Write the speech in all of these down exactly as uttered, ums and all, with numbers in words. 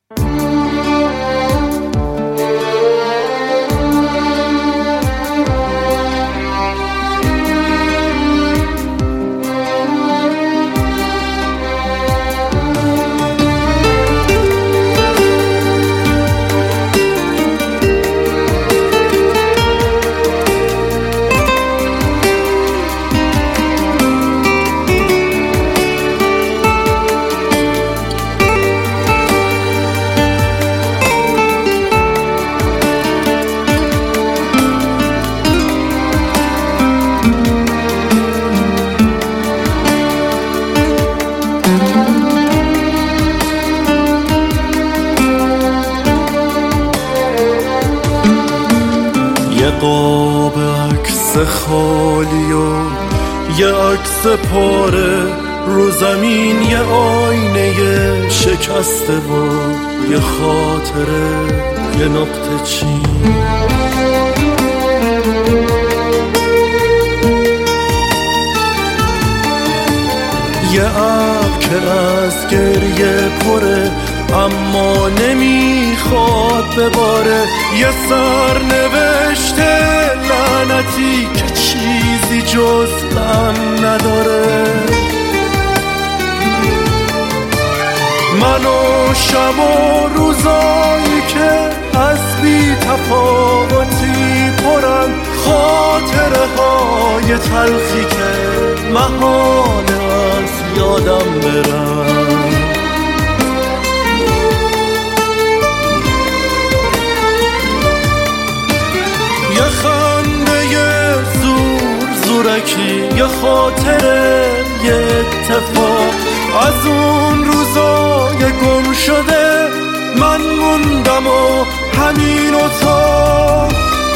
یه قاب عکس خالی و یه عکس پاره رو زمین، یه آینه شکسته و یه خاطره، یه نقطه چین. یه ابر که از گریه پره اما نمیخواد بباره، یه سرنوشته لعنتی که چیزی جز غم نداره. من و شب و روزایی که از بی تفاوتی پرن، خاطره های تلخی که محاله از یادم برن. یه خنده یه زور زورکی، یه خاطره یه اتفاق از اون روزای گم شده. من موندم و همین اتاق.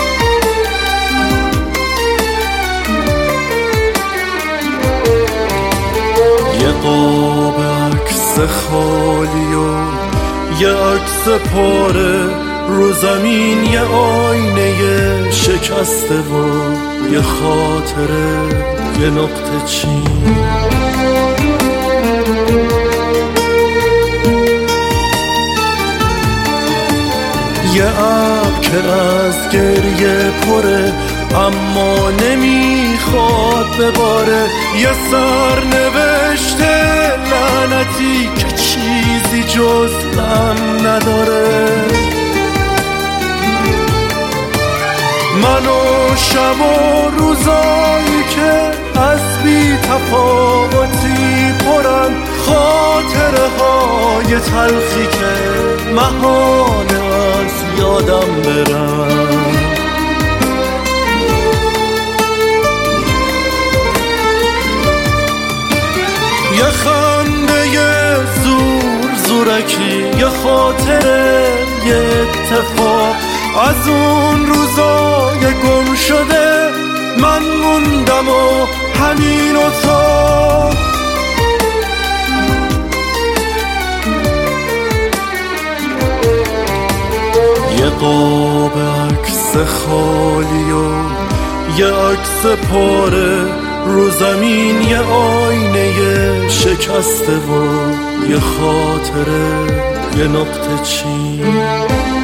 یه قاب عکس خالی و یه عکس پاره رو زمین، یه آینه شکسته و یه خاطره، یه نقطه چین. یه ابر که از گریه پره اما نمیخواد بباره، یه سرنوشته لعنتی که چیزی جز غم نداره. من و شب و روزایی که از بی تفاوتی پرن، خاطره های تلخی که محاله از یادم برن. یه خنده یه زور زورکی، یه خاطره یه اتفاق از اون روزای گم شده. من موندم و همین اتاق. یه قاب عکس خالی و یه عکس پاره رو زمین، یه آینه شکسته و یه خاطره، یه نقطه چین.